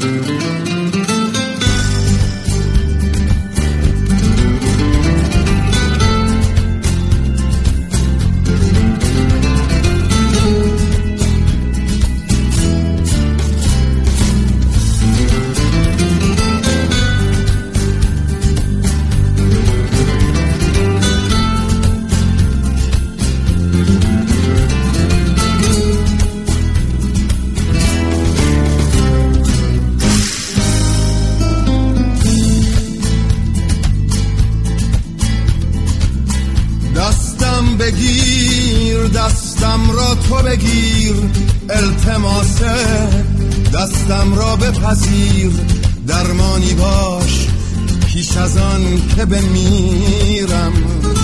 بگیر دستم را تو بگیر، التماسه دستم را بپذیر، درمانی باش پیش از آن که بمیرم،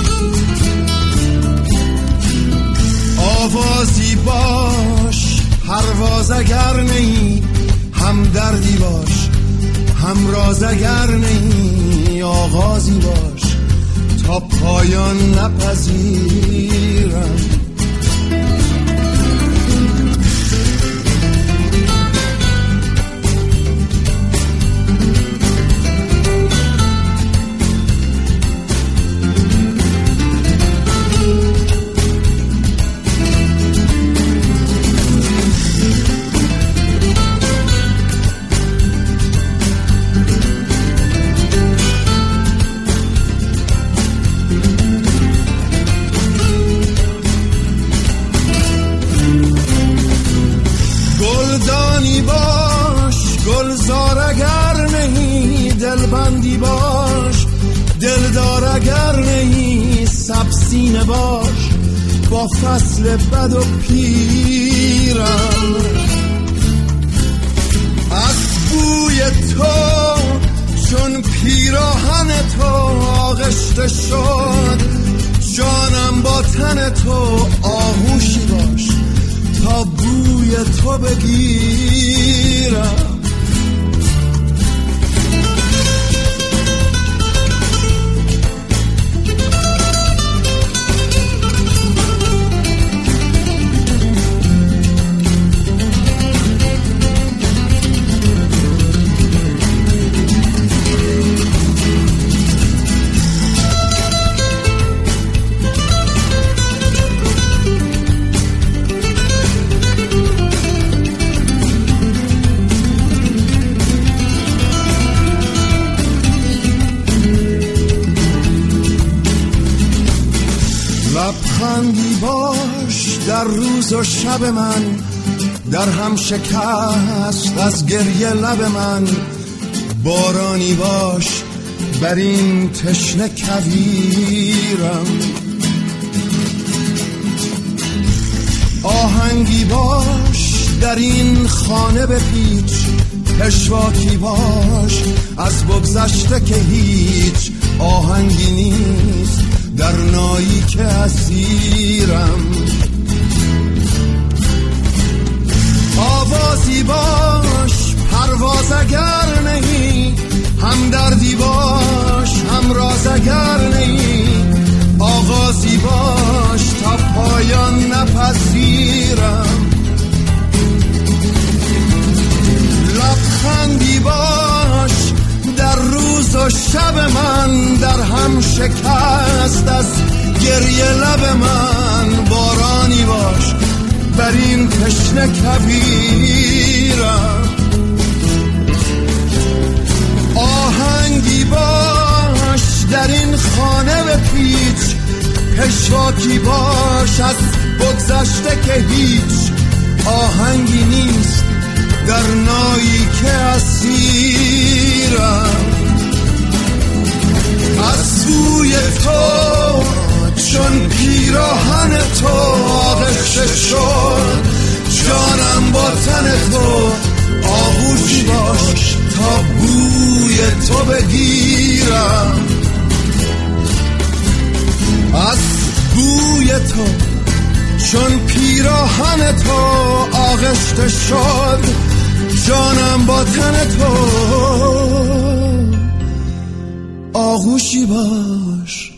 آوازی باش پرواز اگر نی، هم دردی باش هم راز اگر نی، آغازی باش تا پایان نپذیرم. گلدانی باش گلزار اگر نهی، دلبندی باش دلدار اگر نهی، سبسینه باش با فصل بد و پیرم، از بوی تو چون پیراهن تو آغشته شد، جانم با تن تو آغوشی باش تا بوی تو بگیرم. لبخندی باش در روز و شب من، در هم شکست از گریه لب من، بارانی باش بر این تشنه کویرم، آهنگی باش در این خانه بپیچ، پشواکی باش از بگذشته که هیچ آهنگی نیست در نایی که اسیرم، آوازی باش پرواز اگر نهی، هم دردی باش هم راز اگر نهی، آغازی باش تا پایان نپذیرم، لبخندی باش در روز و شب من، در هم شکست از گریه لب من، بارانی باش بر این تشنه کویرم، آهنگی باش در این خانه بپیچ، پشواکی باش از بگذشته که هیچ آهنگی نیست در نایی که اسیرم، از بوی تو چون پیراهن تو آغشته شد، جانم با تن تو آغوشی باش تا بوی تو بگیرم، از بوی تو چون پیراهن تو آغشته شد، جانم با تن تو آغوشی باش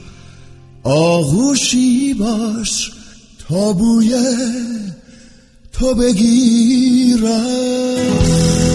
آغوشی باش تا بوی تو بگیرم.